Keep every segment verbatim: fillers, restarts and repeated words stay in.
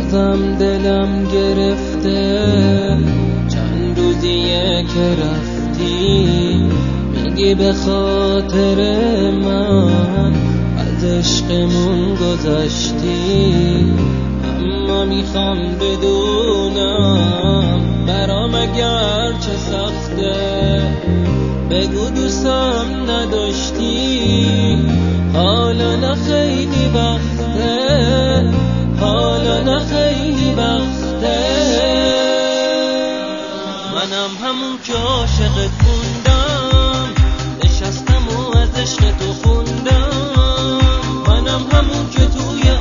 بازم دلم گرفته، چند روزیه که رفتی، میگی به خاطر من از عشقمون گذشتی. اما میخوام بدونم برام اگر چه سخته، بگو دوستم نداشتی، حالا نه خیلی وقته، حالا نه خیلی وقته. منم همون که عاشقت موندم، نشستم و از عشق تو خوندم. منم همون که توی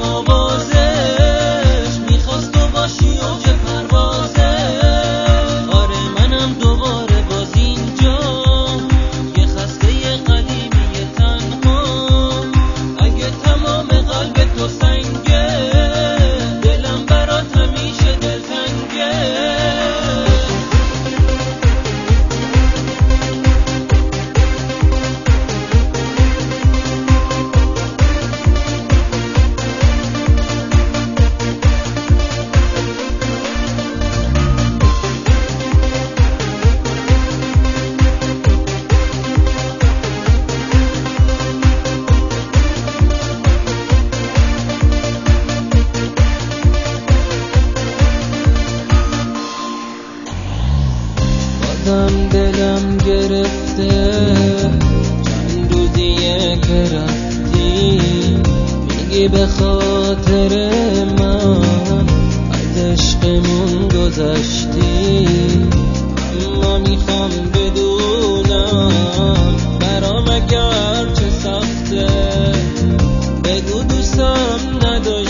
آوازش میخواست تو باشی اوج پروازش. آره منم دوباره باز اینجا، یه خسته قدیمی تنها. اگه تمام قلب تو سنگه، دلم برات همیشه دلتنگه. بازم دلم گرفته، چند روزیه که رفتی، میگی به خاطر من از عشقمون گذشتی. اما میخوام بدونم برام اگر چه سخته، بگو دوستم نداشتی.